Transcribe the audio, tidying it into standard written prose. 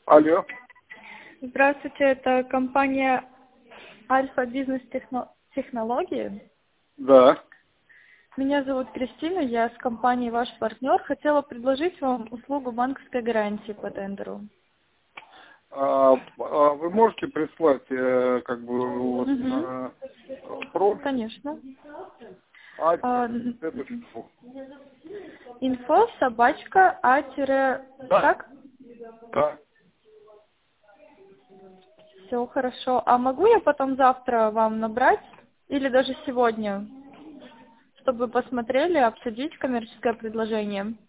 Алло. Здравствуйте, это компания Альфа Бизнес Технологии. Да. Меня зовут Кристина, я с компанией ваш партнер. Хотела предложить вам услугу банковской гарантии по тендеру. Вы можете прислать, вот, Угу. профиль? Конечно. Это что? Инфо собачка Да. как? Да. Все хорошо. А могу я потом завтра вам набрать? Или даже сегодня? Чтобы посмотрели, обсудить коммерческое предложение?